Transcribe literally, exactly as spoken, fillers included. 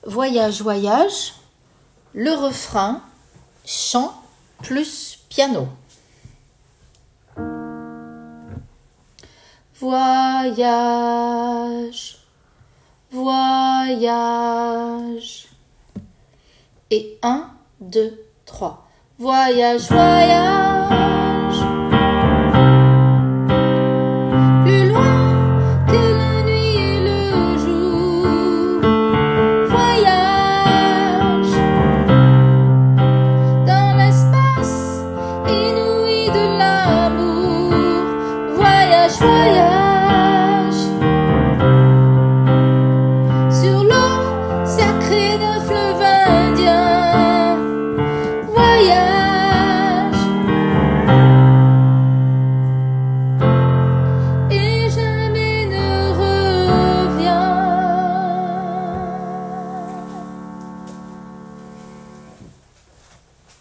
voyage, voyage, le refrain, chant plus piano. Voyage, voyage. Et un, deux, trois. Voyage, voyage.